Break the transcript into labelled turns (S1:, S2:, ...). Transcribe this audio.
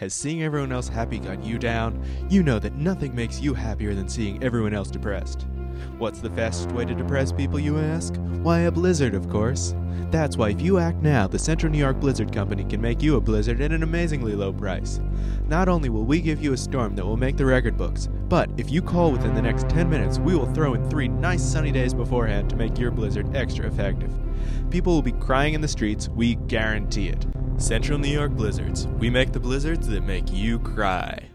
S1: Has seeing everyone else happy got you down? You know that nothing makes you happier than seeing everyone else depressed. What's the fastest way to depress people, you ask? Why, a blizzard, of course. That's why if you act now, the Central New York Blizzard Company can make you a blizzard at an amazingly low price. Not only will we give you a storm that will make the record books, but if you call within the next 10 minutes, we will throw in 3 nice sunny days beforehand to make your blizzard extra effective. People will be crying in the streets, we guarantee it. Central New York Blizzards. We make the blizzards that make you cry.